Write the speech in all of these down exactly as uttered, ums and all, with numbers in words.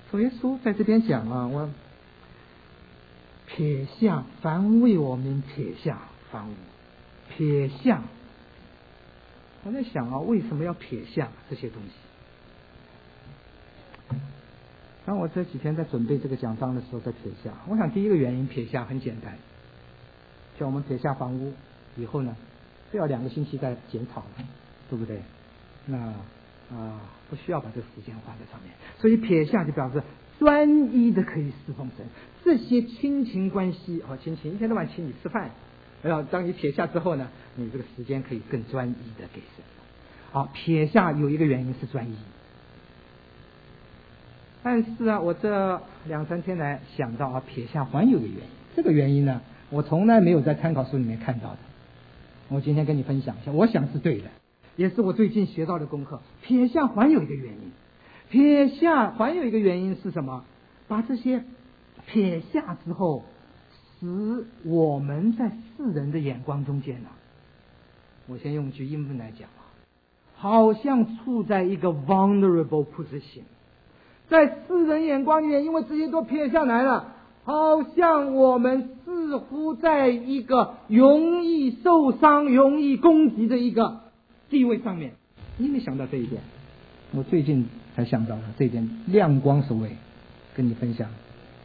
主耶稣在这边讲啊，我撇下凡为我们撇下凡物，撇下。我在想啊，为什么要撇下这些东西？当我这几天在准备这个讲章的时候，在撇下，我想第一个原因撇下很简单，叫我们撇下房屋以后呢，不要两个星期再检讨了，对不对？那啊、呃，不需要把这个时间花在上面，所以撇下就表示专一的可以侍奉神。这些亲情关系哦，亲情一天到晚请你吃饭，然后当你撇下之后呢，你这个时间可以更专一的给神。好，撇下有一个原因是专一。但是啊，我这两三天来想到啊，撇下还有一个原因，这个原因呢，我从来没有在参考书里面看到的。我今天跟你分享一下，我想是对的，也是我最近学到的功课。撇下还有一个原因，撇下还有一个原因是什么？把这些撇下之后，使我们在世人的眼光中间呢、啊，我先用句英文来讲啊，好像处在一个 vulnerable position。在世人眼光里面，因为这些都撇下来了，好像我们似乎在一个容易受伤、容易攻击的一个地位上面。你没想到这一点？我最近才想到了这一点，亮光所谓跟你分享。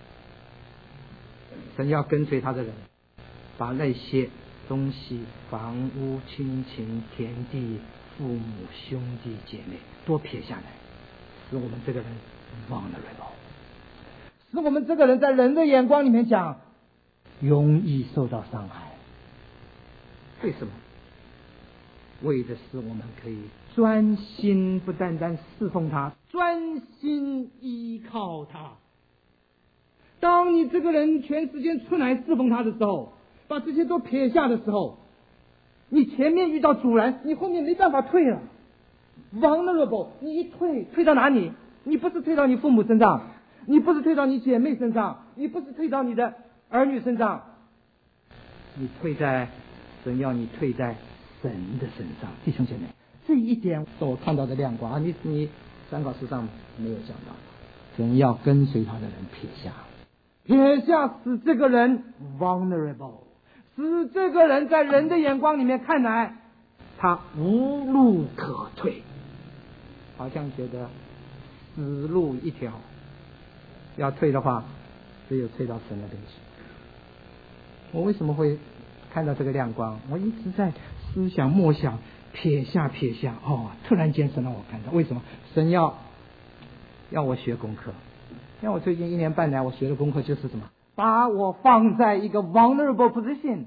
神要跟随他的人，把那些东西、房屋、亲情、田地、父母、兄弟姐妹都撇下来，使我们这个人vulnerable，使我们这个人在人的眼光里面讲容易受到伤害。为什么？为的是我们可以专心，不单单侍奉他，专心依靠他。当你这个人全时间出来侍奉他的时候，把这些都撇下的时候，你前面遇到阻拦，你后面没办法退了。vulnerable， 你一退，退到哪里？你不是退到你父母身上，你不是退到你姐妹身上，你不是退到你的儿女身上，你退在神要你退在神的身上。弟兄姐妹，这一点是我看到的亮光啊！你你参考书上没有讲到，神要跟随他的人撇下，撇下使这个人 vulnerable， 使这个人在人的眼光里面看来，他无路可退，好像觉得死路一条，要退的话只有退到神那边去。我为什么会看到这个亮光？我一直在思想默想，撇下撇下，哦，突然间神让我看到，为什么神要要我学功课？因为我最近一年半来我学的功课就是什么，把我放在一个 vulnerable position。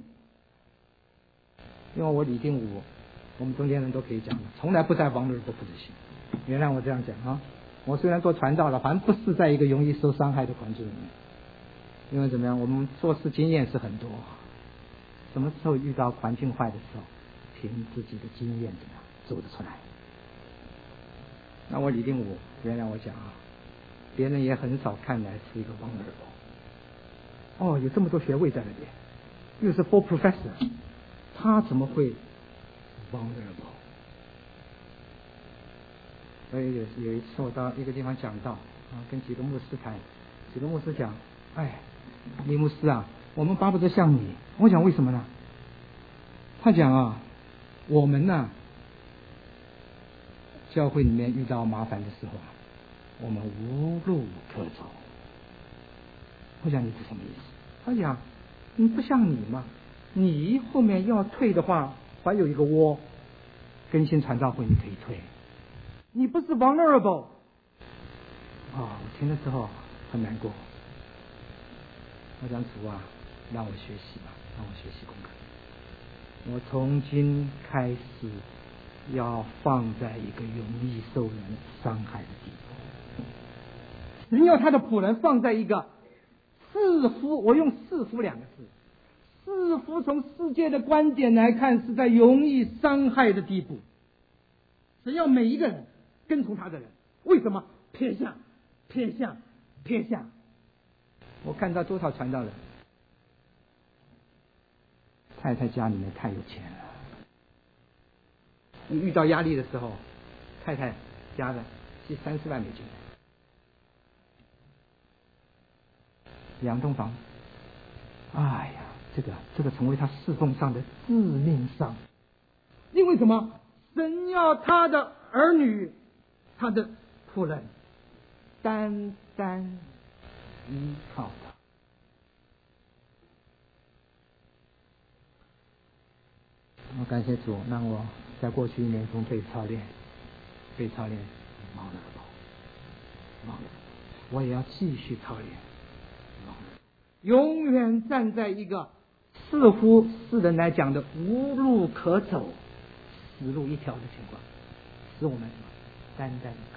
因为我李定武，我们中间人都可以讲的，从来不在 vulnerable position。原谅我这样讲啊，我虽然做传道了，反正不是在一个容易受伤害的环境里面。因为怎么样，我们做事经验是很多，什么时候遇到环境坏的时候，凭自己的经验怎么样走得出来。那我李定武，原谅我讲啊，别人也很少看来是一个 vulnerable。哦，有这么多学位在那边，又是 full professor， 他怎么会 vulnerable？所以有有一次我到一个地方讲道啊，跟几个牧师谈，几个牧师讲，哎，李牧师啊，我们巴不得像你。我讲为什么呢？他讲啊，我们呢、啊，教会里面遇到麻烦的时候啊，我们无路可走。我讲你是什么意思？他讲你不像你嘛，你后面要退的话，还有一个窝，更新传道会你可以退。你不是 vulnerable 啊、哦！我听了之后很难过。我讲主啊，让我学习吧，让我学习功课。我从今开始要放在一个容易受人伤害的地步。人要他的仆人放在一个似乎，我用似乎两个字，似乎从世界的观点来看是在容易伤害的地步。只要每一个人跟从他的人，为什么撇下撇下撇下？我看到多少传道人，太太家里面太有钱了，你遇到压力的时候，太太家的寄三四万美金， 两栋房。哎呀，这个这个成为他侍奉上的致命伤。因为什么？神要他的儿女，他的仆人，单单依靠他。我感谢主，让我在过去一年中被操练，被操练，忙了吧，忙了，我也要继续操练，忙了，永远站在一个似乎世人来讲的无路可走、死路一条的情况，使我们单单依靠。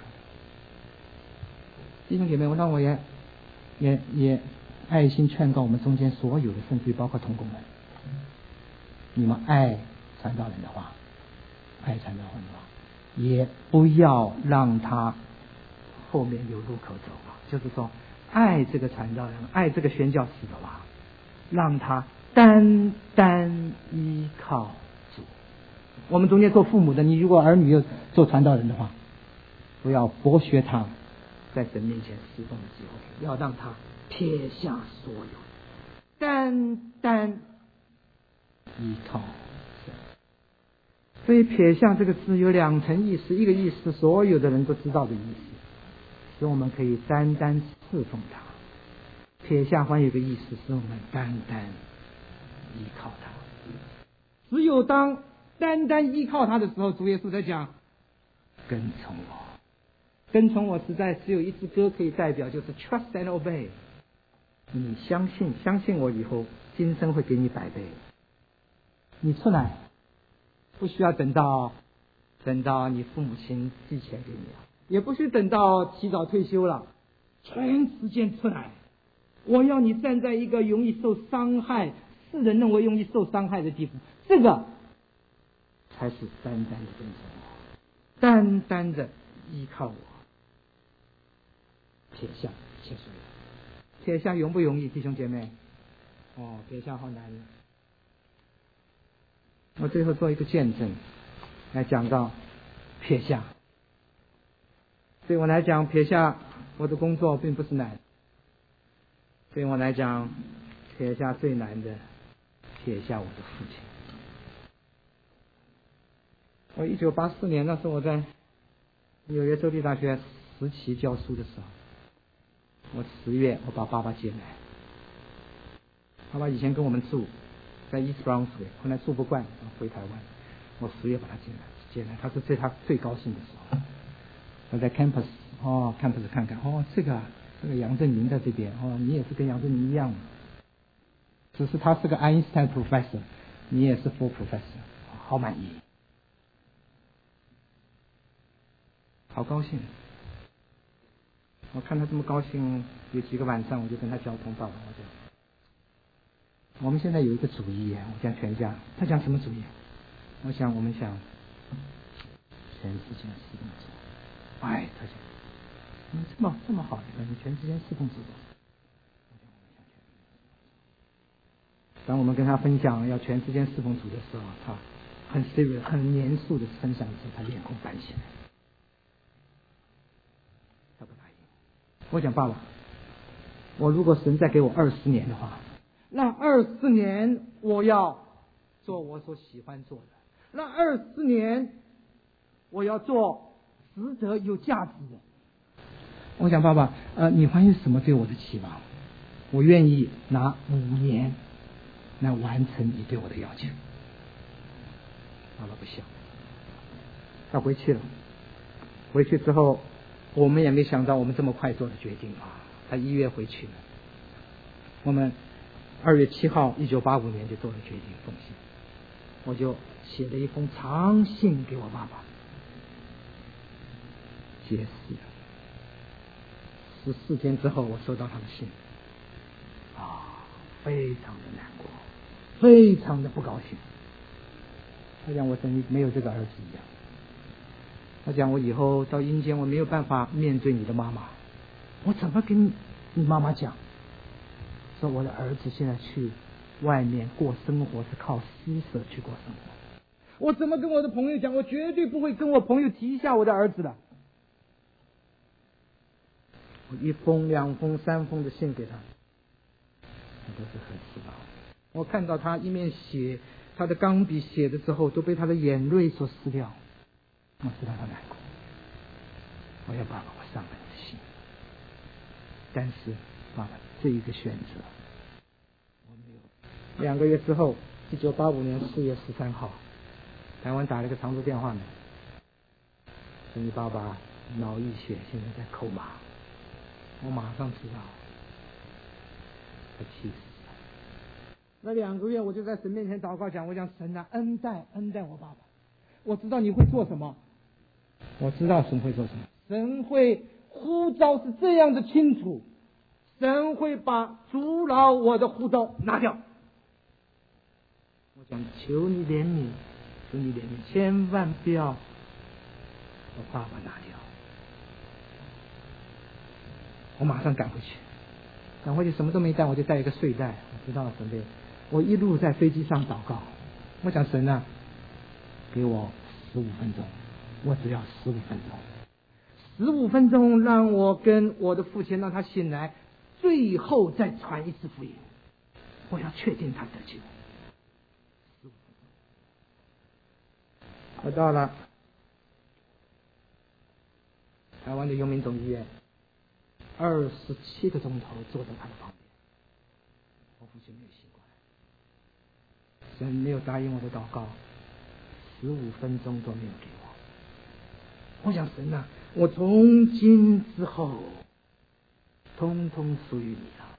弟兄姐妹，我让我也也也爱心劝告我们中间所有的，甚至于包括同工们，你们爱传道人的话，爱传道人的话，也不要让他后面有路可走啊。就是说，爱这个传道人，爱这个宣教士的话，让他单单依靠主。我们中间做父母的，你如果儿女又做传道人的话，不要剥削他在神面前侍奉的机会，要让他撇下所有，单单依靠神。所以撇下这个字有两层意思，一个意思所有的人都知道的意思，使我们可以单单侍奉他；撇下还有一个意思，使我们单单依靠他。只有当单单依靠他的时候，主耶稣在讲跟从我。跟从我实在只有一支歌可以代表，就是 Trust and Obey。 你相信相信我以后今生会给你百倍。你出来不需要等到等到你父母亲寄钱给你，也不需等到提早退休了，全时间出来。我要你站在一个容易受伤害，世人认为容易受伤害的地步，这个才是单单的跟从我，单单的依靠我，撇下一切所有。撇下容不容易，弟兄姐妹？哦，撇下好难。我最后做一个见证，来讲到撇下。对我来讲，撇下我的工作并不是难。对我来讲，撇下最难的，撇下我的父亲。我一九八四年那时候我在纽约州立大学实习教书的时候，我十月我把爸爸接来。爸爸以前跟我们住在 East Brunswick， 后来住不惯回台湾，我十月把他接来接来，他是最他最高兴的时候。我在 campus 哦 campus 看看哦，这个这个杨振宁在这边哦，你也是跟杨振宁一样，只是他是个 Einstein professor， 你也是 full professor， 好满意，好高兴。我看他这么高兴，有几个晚上我就跟他交通到了，我就我们现在有一个主意，我讲全家。他讲什么主意？我想我们想全世界侍奉主。哎，他讲你这么这么好的，你全世界侍奉主。当我们跟他分享要全世界侍奉主的时候，他很 serious 很严肃的分享的时候，他脸红板起来。他不答应。我讲爸爸，我如果神再给我二十年的话，那二十年我要做我所喜欢做的，那二十年我要做值得有价值的。我想爸爸，呃，你还有什么对我的期望？我愿意拿五年来完成你对我的要求。爸爸不想，他回去了。回去之后，我们也没想到我们这么快做的决定啊！他一月回去了，我们二月七号，一九八五年就做了决定，奉献。我就写了一封长信给我爸爸，解释。十四天之后，我收到他的信，啊，非常的难过，非常的不高兴。他讲我等于没有这个儿子一样。他讲我以后到阴间，我没有办法面对你的妈妈，我怎么跟你妈妈讲？说我的儿子现在去外面过生活是靠施舍去过生活，我怎么跟我的朋友讲？我绝对不会跟我朋友提一下我的儿子的。我一封、两封、三封的信给他， 都是很失望。我看到他一面写，他的钢笔写的时候都被他的眼泪所撕掉，我知道他难过。我要爸爸，我伤了你的心，但是爸爸这一个选择我没有。两个月之后，一九八五年四月十三号，台湾打了一个长途电话呢，说你爸爸脑溢血，现在在扣麻。我马上知道，他气死了。那两个月我就在神面前祷告，讲我讲神啊，恩待恩待我爸爸。我知道你会做什么，我知道神会做什么，神会呼召是这样的清楚，神会把阻挠我的呼召拿掉。我讲求你怜悯，求你怜悯，千万不要把爸爸拿掉。我马上赶回去，赶回去什么都没带，我就带一个睡袋，我知道准备。我一路在飞机上祷告，我想神啊，给我十五分钟，我只要十五分钟，十五分钟让我跟我的父亲让他醒来，最后再传一次福音，我要确定他得救。十五分钟，我到了台湾的永民总医院。二十七个钟头坐在他的旁边，我父亲没有醒过来，神没有答应我的祷告，十五分钟都没有给我。我想神啊，我从今之后通通属于你了。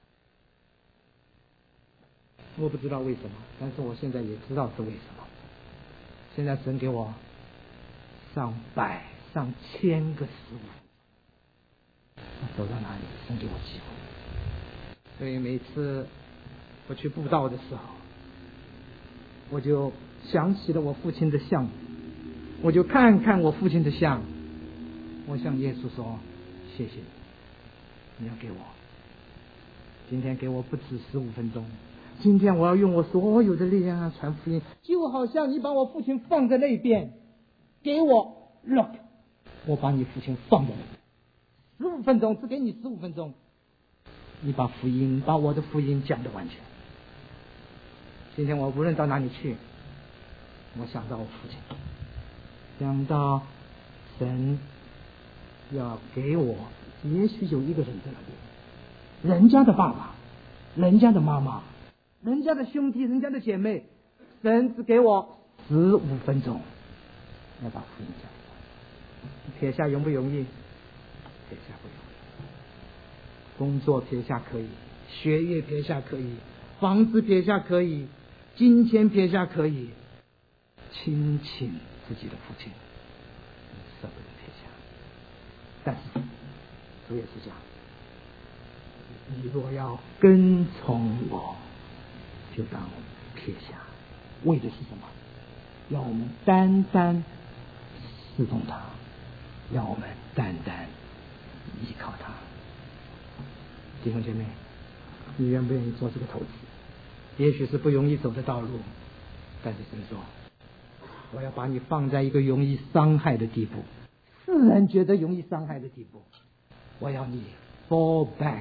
我不知道为什么，但是我现在也知道是为什么。现在神给我上百上千个十五，我走到哪里神给我机会。所以每次我去布道的时候，我就想起了我父亲的像，我就看看我父亲的像，我向耶稣说谢谢你，你要给我今天给我不止十五分钟，今天我要用我所有的力量啊传福音，就好像你把我父亲放在那边，给我 look， 我把你父亲放在那边，十五分钟，只给你十五分钟，你把福音，把我的福音讲得完全。今天我无论到哪里去，我想到我父亲，想到神要给我，也许有一个人在那里，人家的爸爸，人家的妈妈，人家的兄弟，人家的姐妹，神只给我十五分钟，要把福音讲完。撇下容不容易？撇下不容易。工作撇下可以，学业撇下可以，房子撇下可以，金钱撇下可以，亲亲自己的父亲舍不得撇下。但是主也是这样，你若要跟从我，就当撇下。为的是什么？要我们单单侍奉他，要我们单单依靠他。弟兄姐妹，你愿不愿意做这个投资？也许是不容易走的道路，但是神说我要把你放在一个容易伤害的地步，世人觉得容易伤害的地步，我要你 fall back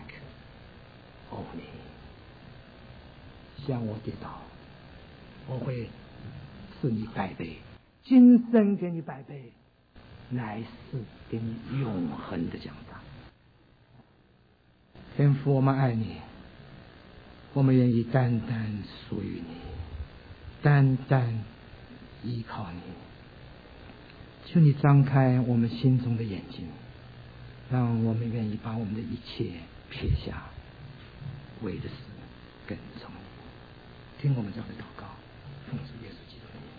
only， 向我跌倒，我会赐你百倍，今生给你百倍，来世给你永恒的奖赏。天父，我们爱你，我们愿意单单属于你，单单依靠你。求你张开我们心中的眼睛，让我们愿意把我们的一切撇下，为的是跟从你。听我们这样的祷告，奉主耶稣基督的名。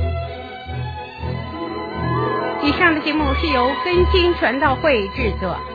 以上的节目是由根新传道会制作。